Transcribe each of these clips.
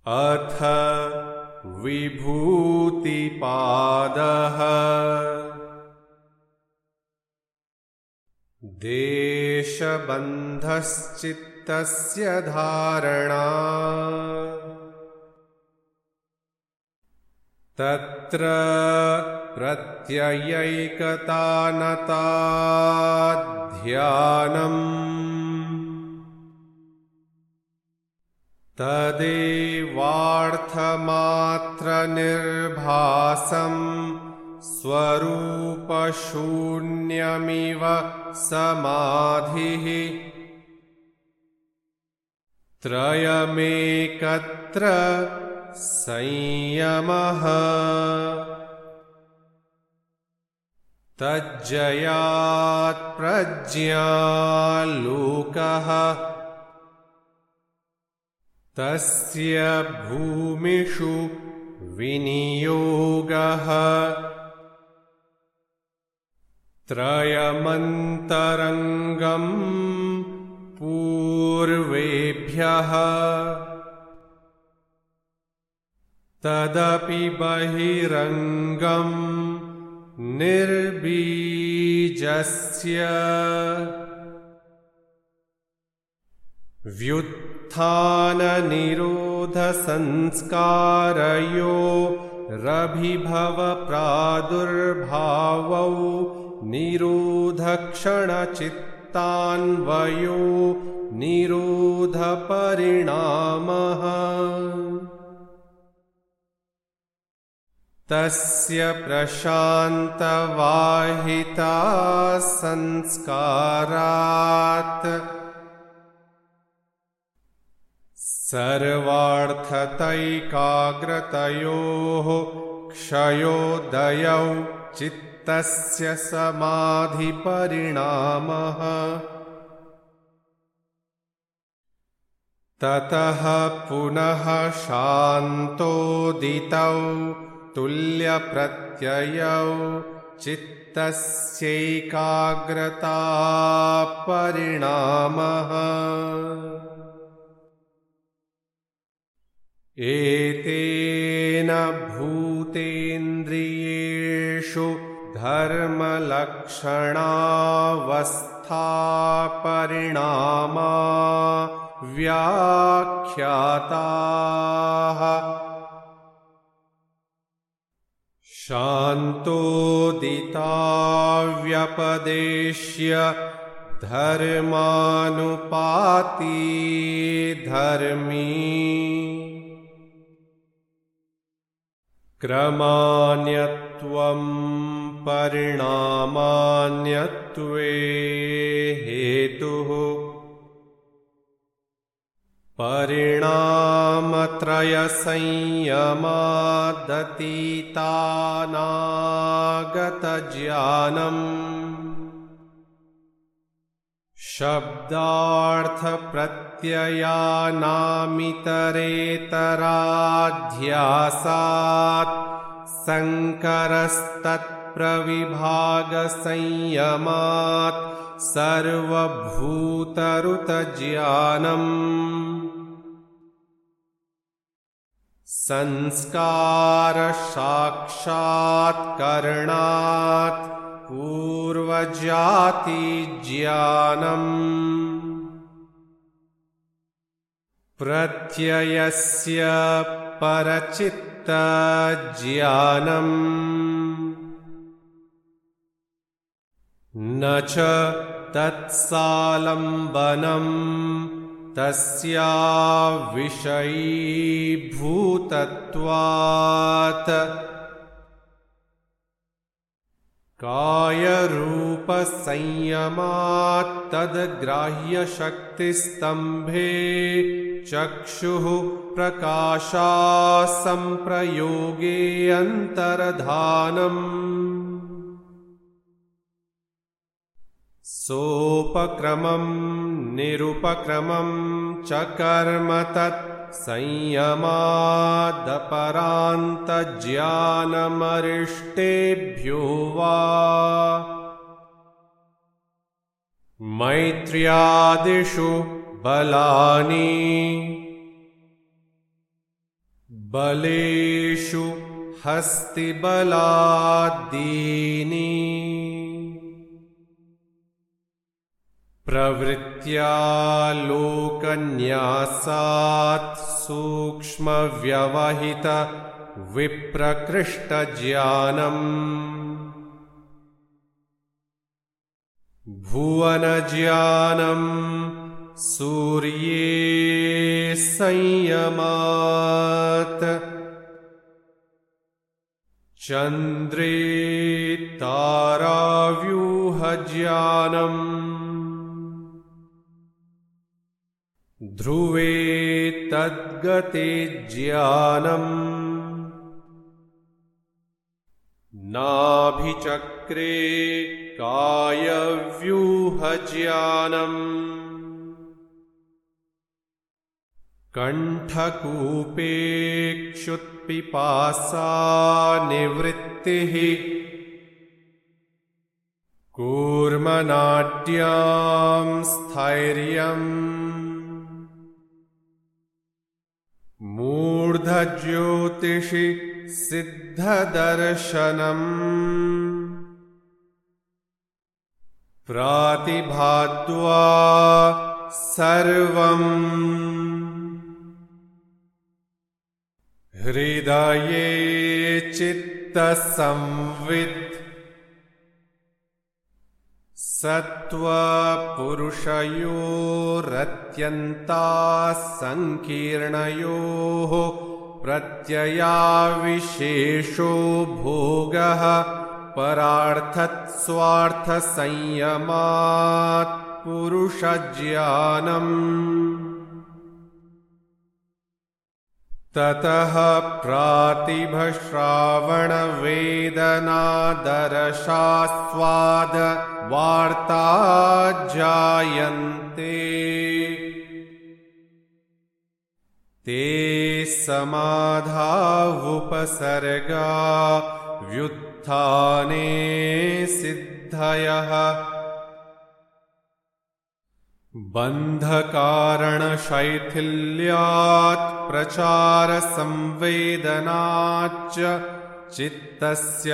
अथ विभूतिपादः देशबन्धश्चित्तस्य धारणा तत्र प्रत्ययैकतानताध्यानम् तदेवार्थमात्रनिर्भासम् स्वरूपशून्यमिव समाधिः त्रयमेकत्र संयमः तज्जयात् प्रज्ञालोकः तस्य भूमिषु विनियोगः त्रयमन्तरङ्गम् पूर्वेभ्यः तदपि बहिरङ्गम् निर्बीजस्य व्युत्थाननिरोधसंस्कारयोरभिभवप्रादुर्भावौ निरोधक्षणचित्तान्वयो निरोधपरिणामः तस्य प्रशान्तवाहिता संस्कारात् सर्वार्थतैकाग्रतयोः क्षयोदयौ चित्तस्य समाधिपरिणामः ततः पुनः शान्तोदितौ तुल्यप्रत्ययौ चित्तस्यैकाग्रतापरिणामः एतेन भूतेन्द्रियेषु धर्मलक्षणावस्थापरिणामा व्याख्याताः शान्तोदिताव्यपदेश्य धर्मानुपाती धर्मी क्रमान्यत्वं परिणामान्यत्वे हेतुः परिणामत्रयसंयमादतीतानागतज्ञानम् शब्दार्थप्रत्ययानामितरेतराध्यासात् संकरस्तत्प्रविभागसंयमात् सर्वभूतऋतज्ञानम् संस्कारसाक्षात्करणात् पूर्वजातिज्ञानम् प्रत्ययस्य परचित्तज्ञानम् न च तत्सालम्बनम् तस्याविषयीभूतत्वात् कायरूपसंयमात् तद्ग्राह्यशक्तिस्तम्भे चक्षुः प्रकाशासंप्रयोगे अन्तर्धानम् सोपक्रमम् निरुपक्रमम् च कर्म तत् संयमादपरान्तज्ञानमरिष्टेभ्यो वा मैत्र्यादिषु बलानि बलेषु हस्तिबलाद्दीनि प्रवृत्त्या लोकन्यासात् सूक्ष्मव्यवहित विप्रकृष्टज्ञानम् भुवनज्ञानम् सूर्ये संयमात् चन्द्रे ताराव्यूहज्ञानम् ध्रुवे तद्गते ज्ञानम् नाभिचक्रे कायव्यूहज्ञानम् कण्ठकूपे क्षुत्पिपासा निवृत्तिः कूर्मनाट्यां स्थैर्यम् मूर्धज्योतिषि सिद्धदर्शनम् प्रातिभाद्वा सर्वम् हृदये चित्तसंवित् सत्त्वपुरुषयोरत्यन्ताः सङ्कीर्णयोः प्रत्ययाविशेषो भोगः परार्थस्वार्थसंयमात् पुरुषज्ञानम् ततः प्रातिभश्रावणवेदनादरशास्वाद वार्ता जायन्ते ते समाधावुपसर्गा व्युत्थाने सिद्धयः बन्धकारणशैथिल्यात् प्रचारसंवेदनाच्च चित्तस्य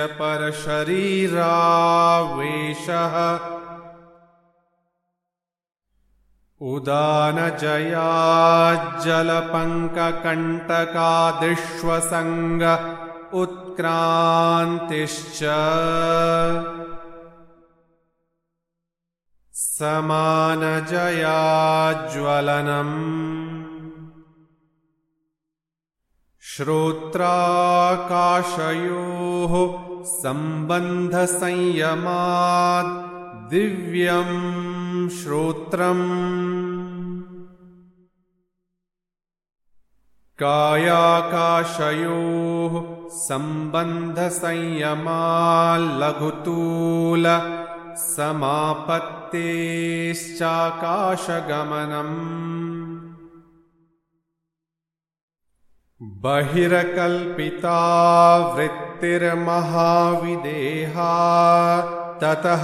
परशरीरावेशः उदानजयाज्जलपङ्ककण्टकादिष्वसङ्ग उत्क्रान्तिश्च समानजयाज्वलनम् श्रोत्राकाशयोः सम्बन्धसंयमाद् दिव्यम् श्रोत्रम् कायाकाशयोः सम्बन्धसंयमाल्लघुतूल समापत्तेश्चाकाशगमनम् बहिर्कल्पिता वृत्तिर्महाविदेहा ततः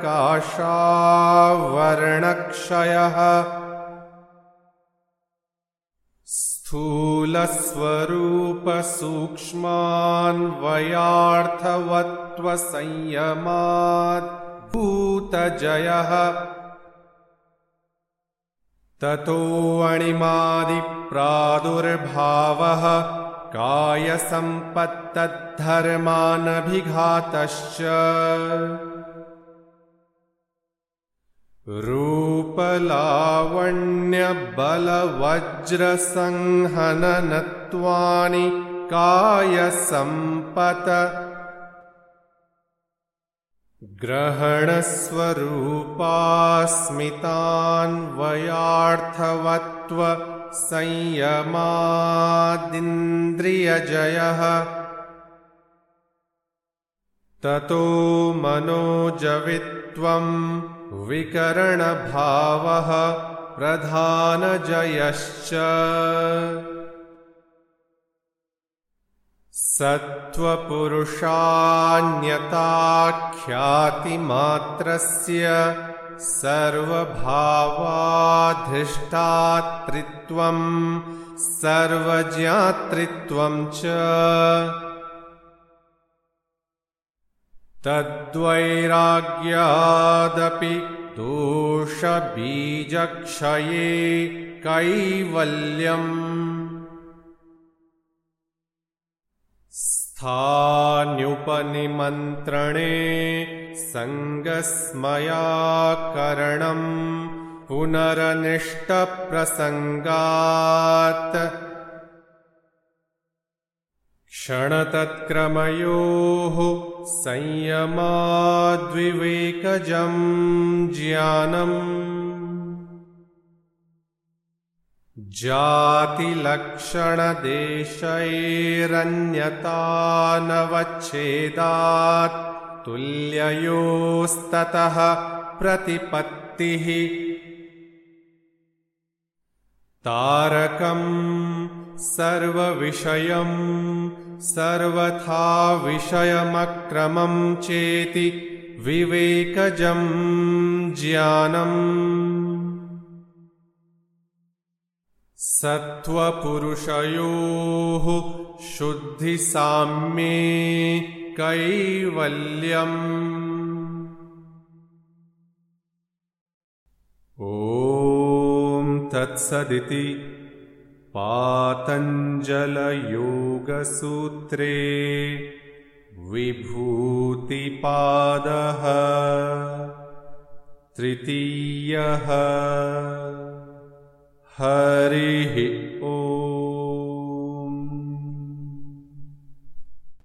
प्रकाशावर्णक्षयः स्थूलस्वरूपसूक्ष्मान्वयार्थवत्त्वसंयमात् भूतजयः ततो अणिमादिप्रादुर्भावः कायसम्पत्तद्धर्मानभिघातश्च रूपलावण्यबलवज्रसंहननत्वानि कायसम्पत् ग्रहणस्वरूपास्मितान्वयार्थवत्त्व संयमादिन्द्रियजयः ततो मनोजवित्वम् विकरणभावः प्रधानजयश्च सत्त्वपुरुषान्यताख्यातिमात्रस्य सर्वभावाधिष्ठातृत्वं सर्वज्ञातृत्वं च तद्वैराग्यादपि दोषबीजक्षये कैवल्यम् स्थान्युपनिमन्त्रणे सङ्गस्मयाकरणम् पुनरनिष्टप्रसङ्गात् क्षणतत्क्रमयोः संयमाद्विवेकजं ज्ञानम् जातिलक्षणदेशैरन्यतानवच्छेदात् तुल्ययोस्ततः प्रतिपत्तिः तारकं सर्वविषयं सर्वथा विषयमक्रमं चेति विवेकजं ज्ञानम् सत्त्वपुरुषयोः शुद्धिसाम्ये कैवल्यम् ॐ तत्सदिति पातञ्जलयोगसूत्रे विभूतिपादः तृतीयः हरिः ॐ।